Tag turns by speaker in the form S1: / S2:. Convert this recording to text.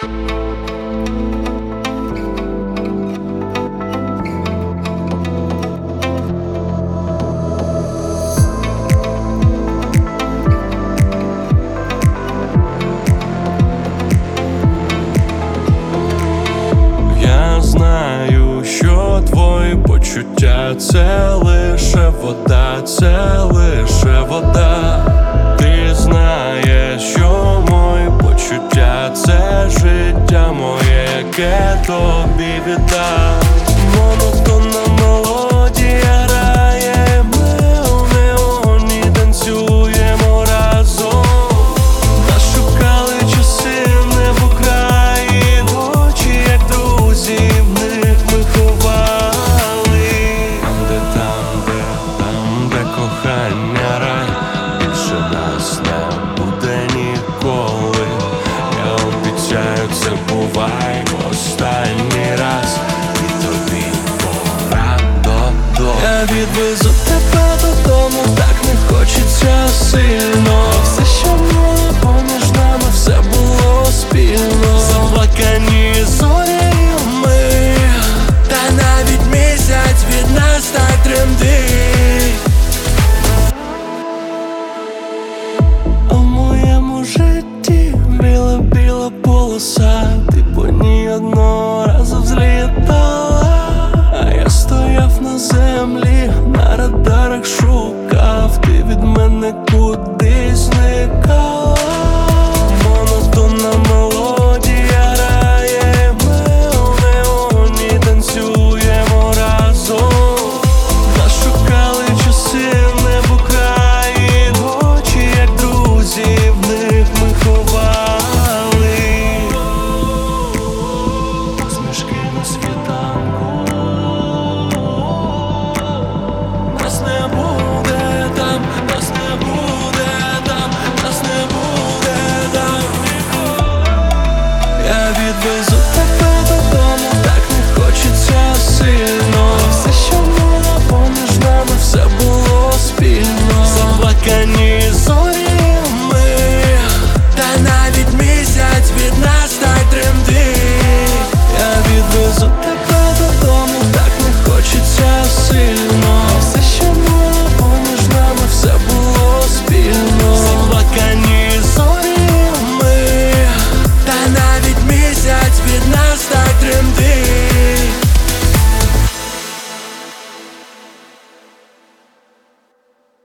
S1: Знаю, що твої почуття це лише вода, це лише вода. Ти знаєш, що мої почуття це життя моє, яке тобі віддам. Монотонна мелодія грає, ми у неоні танцюємо разом. Нас шукали часи не в Україні, очі як друзі, в них ми ховали. Там, де кохання рай, більше нас не буде ніколи. Я обіцяю, це бувай останній раз, і тобі пора додому. Я відвезу тебе додому, так не хочеться сильно. Все, що було поміж нами, все було спільно. Заплакані зорі ми, та навіть місяць від нас так тремтить. У моєму житті біла-біла полоса.